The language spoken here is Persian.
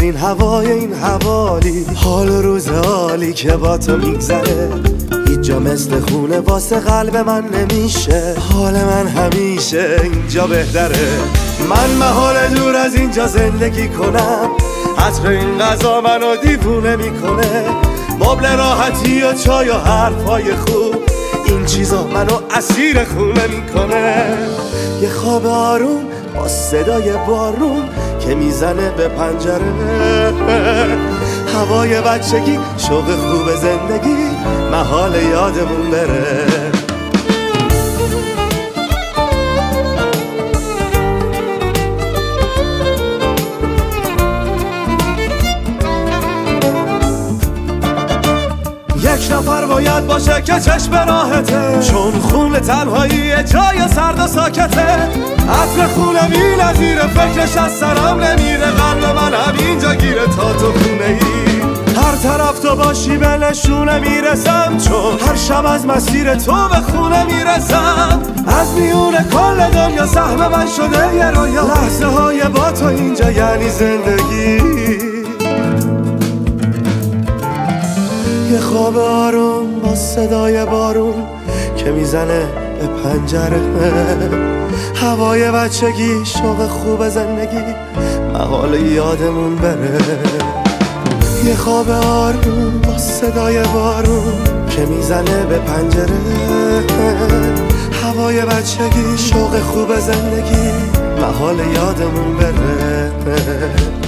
این هوای این حوالی، حال و روز حالی که با تو میگذره، هیچ جا مثل خونه واسه قلب من نمیشه. حال من همیشه اینجا بهتره، من محال دور از اینجا زندگی کنم. عطر این غذا منو دیوونه میکنه، مبل راحتی و چای و حرفای خوب، این چیزا منو اسیر خونه میکنه. یه خواب آروم با صدای بارون که میزنه به پنجره، هوای بچگی، شوق خوب زندگی، محال یادمون بره. یک نفر باید باشه که چشم راحته، چون خون تنهایی جای سرد و ساکته. عطر خونه بی نظیره، فکرش از سرم نمیره، قلب من همینجا گیره تا تو خونه ای. هر طرف تو باشی به نشونه میرسم، چون هر شب از مسیر تو به خونه میرسم. از میون کل دنیا سهم من شده یه رویا، لحظه های با تو اینجا یعنی زندگی. یه خواب آروم با صدای بارون که میزنه به پنجره، هوای بچگی، شوق خوب زندگی، محال یادمون بره. یه خواب آروم با صدای بارون که میزنه به پنجره، هوای بچگی، شوق خوب زندگی، محال یادمون بره.